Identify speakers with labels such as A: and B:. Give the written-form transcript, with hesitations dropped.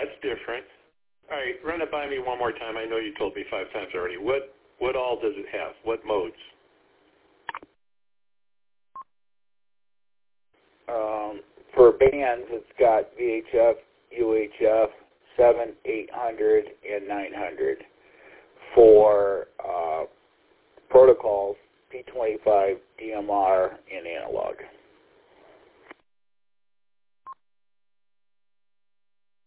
A: that's different. All right, run it by me one more time. I know you told me 5 times already. What all does it have? What modes?
B: For bands, it's got VHF, UHF, 7, 800, and 900. For protocols, P25, DMR, and analog.